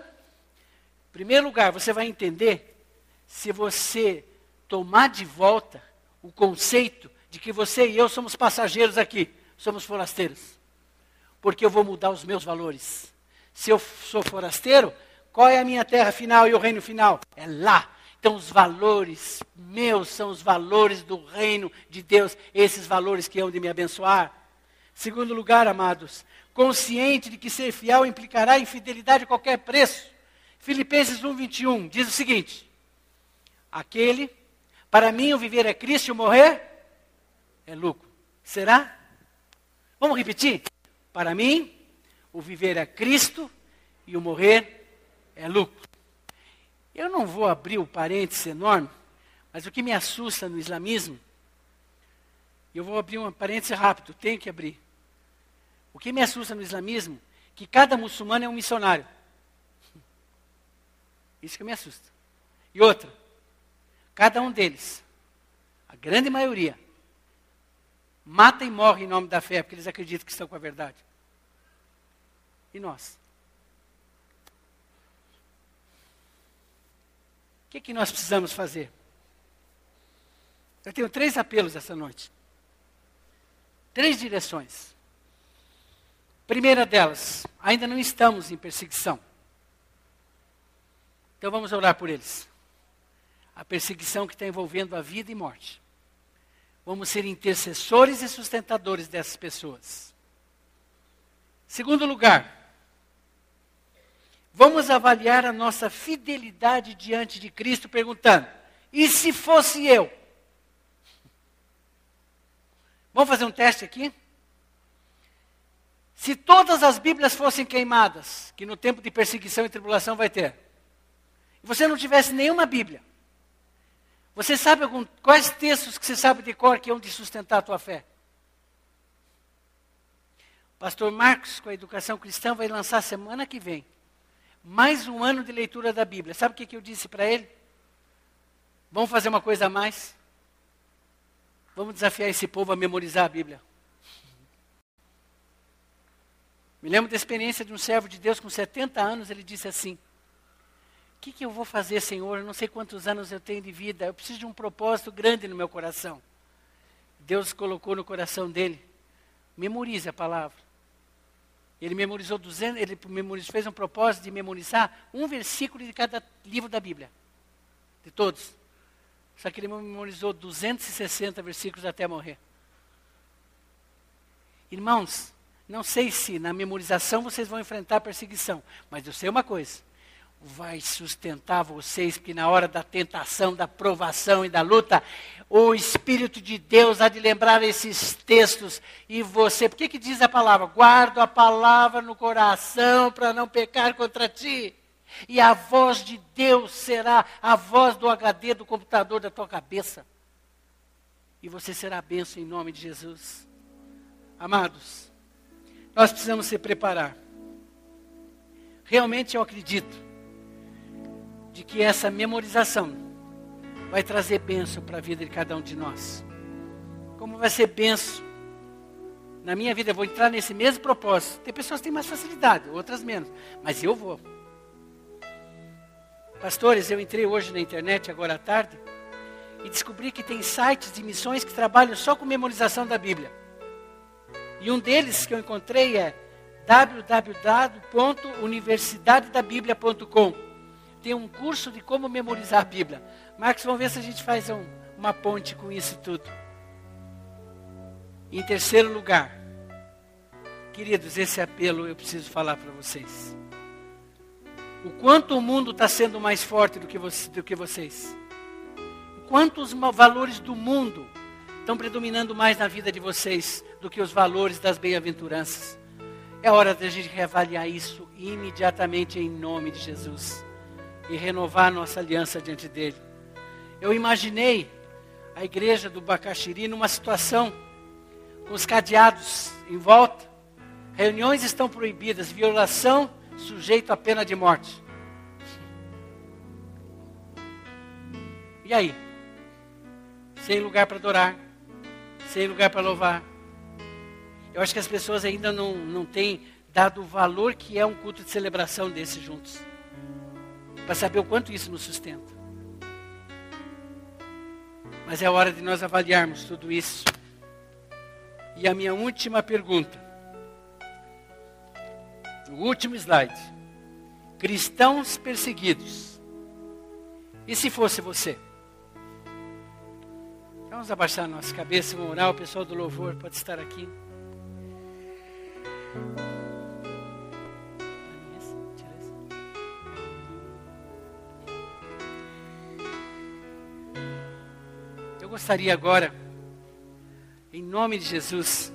S1: Em primeiro lugar, você vai entender se você tomar de volta o conceito de que você e eu somos passageiros aqui, somos forasteiros. Porque eu vou mudar os meus valores. Se eu sou forasteiro, qual é a minha terra final e o reino final? É lá. Então os valores meus são os valores do reino de Deus, esses valores que hão de me abençoar. Segundo lugar, amados, consciente de que ser fiel implicará em fidelidade a qualquer preço. Filipenses um, vinte e um, diz o seguinte, aquele, para mim o viver é Cristo e o morrer é lucro. Será? Vamos repetir? Para mim, o viver é Cristo e o morrer é lucro. Eu não vou abrir o parênteses enorme, mas o que me assusta no islamismo, eu vou abrir um parênteses rápido, tenho que abrir. O que me assusta no islamismo, que cada muçulmano é um missionário. Isso que me assusta. E outra, cada um deles, a grande maioria, mata e morre em nome da fé, porque eles acreditam que estão com a verdade. E nós? O que, que nós precisamos fazer? Eu tenho três apelos essa noite. Três direções. Primeira delas, ainda não estamos em perseguição. Então vamos orar por eles. A perseguição que está envolvendo a vida e morte. Vamos ser intercessores e sustentadores dessas pessoas. Segundo lugar, vamos avaliar a nossa fidelidade diante de Cristo perguntando, e se fosse eu? Vamos fazer um teste aqui? Se todas as Bíblias fossem queimadas, que no tempo de perseguição e tribulação vai ter, e você não tivesse nenhuma Bíblia, você sabe algum, quais textos que você sabe de cor que iam te sustentar a tua fé? O pastor Marcos, com a Educação Cristã, vai lançar semana que vem mais um ano de leitura da Bíblia. Sabe o que, que eu disse para ele? Vamos fazer uma coisa a mais? Vamos desafiar esse povo a memorizar a Bíblia. Me lembro da experiência de um servo de Deus com setenta anos, ele disse assim, o que, que eu vou fazer, Senhor? Eu não sei quantos anos eu tenho de vida, eu preciso de um propósito grande no meu coração. Deus colocou no coração dele, memorize a palavra. Ele memorizou duzentos, ele memorizou, fez um propósito de memorizar um versículo de cada livro da Bíblia, de todos. Só que ele memorizou duzentos e sessenta versículos até morrer. Irmãos, não sei se na memorização vocês vão enfrentar perseguição, mas eu sei uma coisa, vai sustentar vocês, porque na hora da tentação, da provação e da luta, o Espírito de Deus há de lembrar esses textos, e você, por que que diz a palavra? Guardo a palavra no coração para não pecar contra ti, e a voz de Deus será a voz do H D do computador da tua cabeça, e você será bênção em nome de Jesus. Amados, nós precisamos se preparar. Realmente eu acredito de que essa memorização vai trazer bênção para a vida de cada um de nós. Como vai ser bênção na minha vida, eu vou entrar nesse mesmo propósito. Tem pessoas que têm mais facilidade, outras menos, mas eu vou. Pastores, eu entrei hoje na internet, agora à tarde, e descobri que tem sites de missões que trabalham só com memorização da Bíblia. E um deles que eu encontrei é w w w ponto universidade da bíblia ponto com. Tem um curso de como memorizar a Bíblia. Marcos, vamos ver se a gente faz um, uma ponte com isso tudo. Em terceiro lugar, queridos, esse apelo eu preciso falar para vocês. O quanto o mundo está sendo mais forte do que, você, do que vocês. O quanto os valores do mundo estão predominando mais na vida de vocês do que os valores das bem-aventuranças. É hora de a gente reavaliar isso imediatamente em nome de Jesus. E renovar nossa aliança diante dele. Eu imaginei a igreja do Bacaxiri numa situação com os cadeados em volta. Reuniões estão proibidas, violação sujeito à pena de morte. E aí? Sem lugar para adorar, sem lugar para louvar. Eu acho que as pessoas ainda não, não têm dado o valor que é um culto de celebração desses juntos. Para saber o quanto isso nos sustenta. Mas é hora de nós avaliarmos tudo isso. E a minha última pergunta. O último slide. Cristãos perseguidos. E se fosse você? Vamos abaixar a nossa cabeça e vamos orar. O pessoal do louvor pode estar aqui. Eu gostaria agora, em nome de Jesus,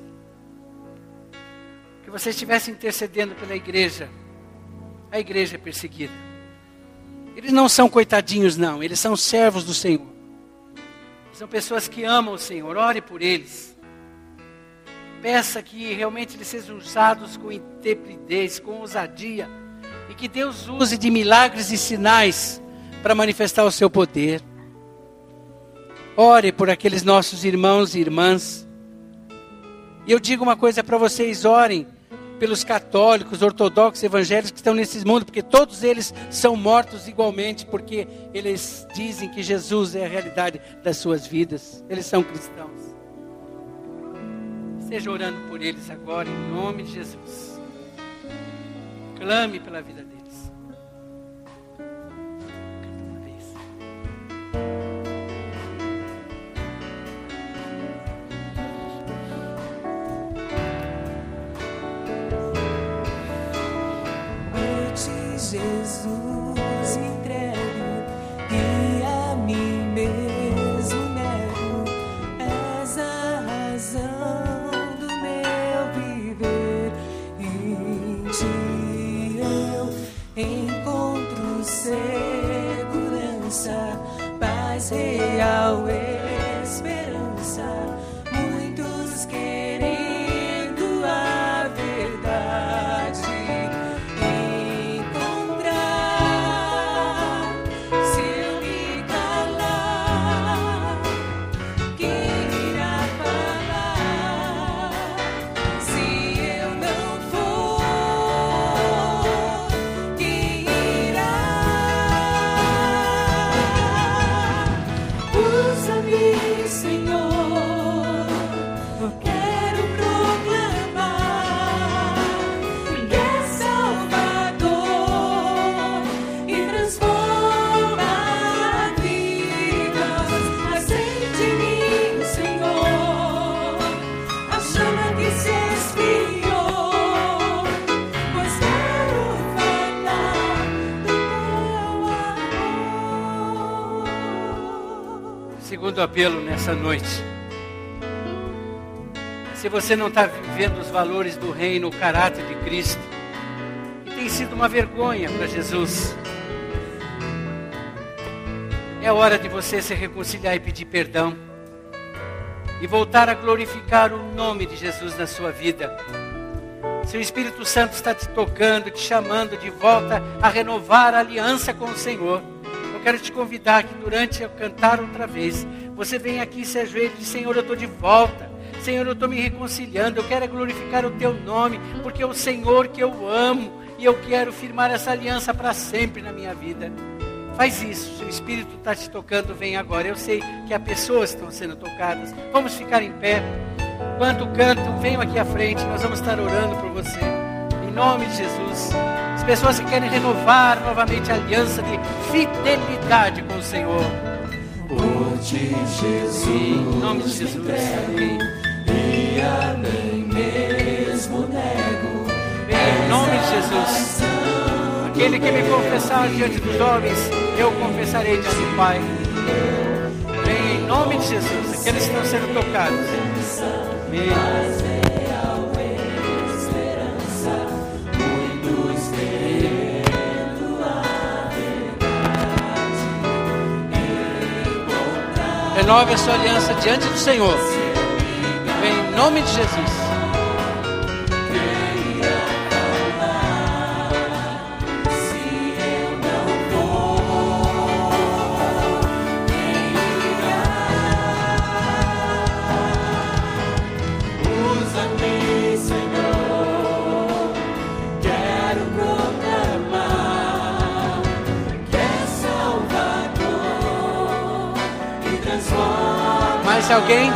S1: que você estivesse intercedendo pela igreja, a igreja perseguida. Eles não são coitadinhos não, eles são servos do Senhor. São pessoas que amam o Senhor, ore por eles. Peça que realmente eles sejam usados com intrepidez, com ousadia, e que Deus use de milagres e sinais para manifestar o seu poder. Ore por aqueles nossos irmãos e irmãs. E eu digo uma coisa para vocês, orem pelos católicos, ortodoxos, evangélicos que estão nesse mundo, porque todos eles são mortos igualmente, porque eles dizem que Jesus é a realidade das suas vidas. Eles são cristãos. Esteja orando por eles agora, em nome de Jesus. Clame pela vida deles. Canta uma vez.
S4: segurança, paz real, esperança. Muitos querendo a verdade encontrar. Se eu me calar, quem irá falar? Se eu não for, quem irá? Usa-me, Senhor, eu quero proclamar que é Salvador e transforma vidas. Acende em mim, Senhor, a chama que se esfriou, pois quero falar do teu amor.
S1: Segundo apelo nessa noite. Se você não está vivendo os valores do reino, o caráter de Cristo, e tem sido uma vergonha para Jesus, é hora de você se reconciliar e pedir perdão, e voltar a glorificar o nome de Jesus na sua vida. Se o Espírito Santo está te tocando, te chamando de volta a renovar a aliança com o Senhor, eu quero te convidar que durante eu cantar outra vez, você venha aqui e se ajoelhe e diz: Senhor, eu estou de volta. Senhor, eu estou me reconciliando, eu quero glorificar o Teu nome, porque é o Senhor que eu amo, e eu quero firmar essa aliança para sempre na minha vida. Faz isso, se o Espírito está te tocando, vem agora. Eu sei que há pessoas que estão sendo tocadas. Vamos ficar em pé. Quando cantam, venham aqui à frente, nós vamos estar orando por você. Em nome de Jesus. As pessoas que querem renovar novamente a aliança de fidelidade com o Senhor.
S4: Por ti, Jesus,
S1: em nome de Jesus. Amém.
S4: E a mim mesmo nego.
S1: Em nome de Jesus. Aquele que me confessar diante dos homens, eu confessarei diante do Pai. Vem em nome de Jesus. Aqueles que estão sendo tocados. Amém. Renove a sua aliança diante do Senhor. Vem em nome de Jesus.
S4: Usa-me, Senhor, quero proclamar que é Salvador e transforma.
S1: Mais alguém?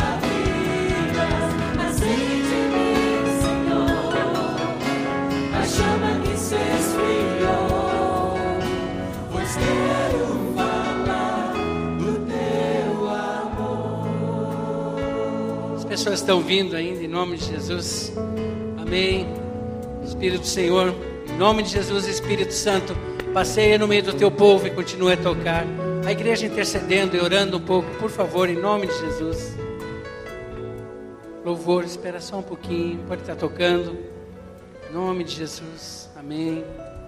S4: Acende em mim, Senhor, a chama que se esfriou, pois quero falar do Teu amor.
S1: As pessoas estão vindo ainda em nome de Jesus. Amém. Espírito do Senhor, em nome de Jesus, Espírito Santo, passeia no meio do Teu povo e continue a tocar. A igreja intercedendo e orando um pouco, por favor, em nome de Jesus. Louvor, espera só um pouquinho, pode estar tocando. Em nome de Jesus, amém.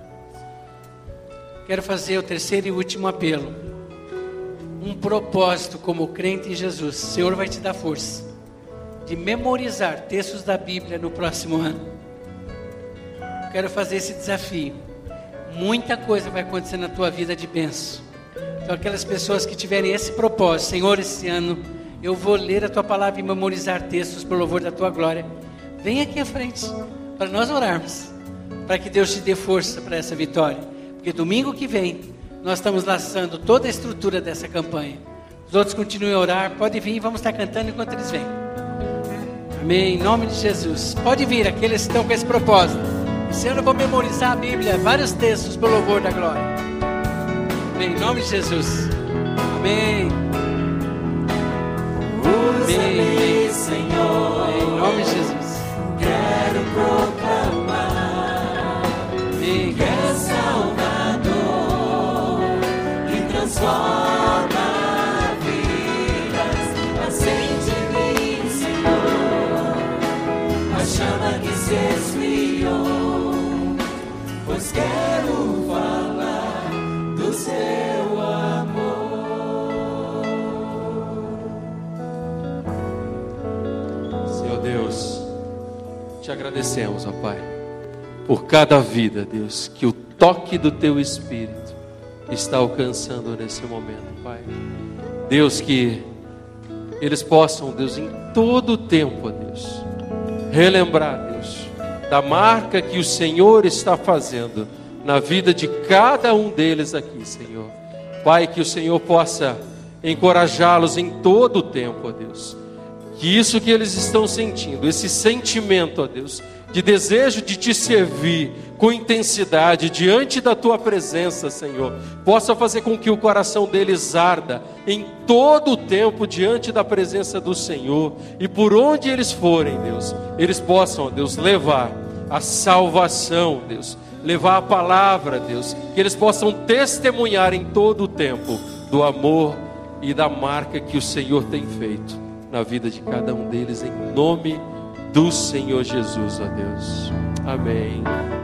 S1: Quero fazer o terceiro e último apelo. Um propósito como crente em Jesus. O Senhor vai te dar força de memorizar textos da Bíblia no próximo ano. Quero fazer esse desafio. Muita coisa vai acontecer na tua vida de bênção. Então aquelas pessoas que tiverem esse propósito: Senhor, esse ano eu vou ler a Tua palavra e memorizar textos por louvor da Tua glória. Vem aqui à frente para nós orarmos, para que Deus te dê força para essa vitória. Porque domingo que vem nós estamos lançando toda a estrutura dessa campanha. Os outros continuem a orar, pode vir, vamos estar cantando enquanto eles vêm. Amém, em nome de Jesus. Pode vir, aqueles que estão com esse propósito. Senhor, eu vou memorizar a Bíblia, vários textos pelo louvor da glória. Amém, em nome de Jesus. Amém.
S4: Usa-me, Senhor,
S1: em nome de Jesus.
S4: quero proclamar
S1: Amém.
S4: que é Salvador e transforma vidas. Acende em mim, Senhor, a chama que se esfriou, pois quero falar do
S5: do seu amor. Senhor Deus, te agradecemos, ó Pai, por cada vida, Deus, que o toque do Teu Espírito está alcançando nesse momento, Pai. Deus, que eles possam, Deus, em todo o tempo, ó Deus, relembrar, Deus, da marca que o Senhor está fazendo na vida de cada um deles aqui, Senhor. Pai, que o Senhor possa encorajá-los em todo o tempo, ó Deus. Que isso que eles estão sentindo, esse sentimento, ó Deus, de desejo de te servir com intensidade diante da tua presença, Senhor, possa fazer com que o coração deles arda em todo o tempo diante da presença do Senhor, e por onde eles forem, Deus, eles possam, ó Deus, levar a salvação, Deus, levar a palavra, Deus, que eles possam testemunhar em todo o tempo do amor e da marca que o Senhor tem feito na vida de cada um deles, em nome do Senhor Jesus, ó Deus. Amém.